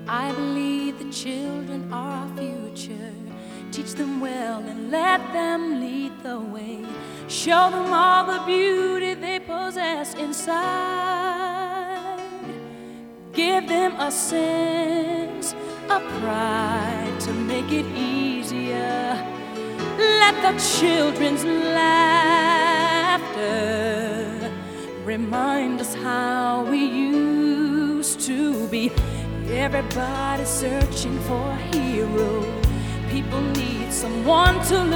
I believe the children are our future. Teach them well and let them lead the way. Show them all the beauty they possess inside. Give them a sense of pride to make it easier. Let the children's laughter remind us how we used to be. Everybody's searching for a hero. People need someone to look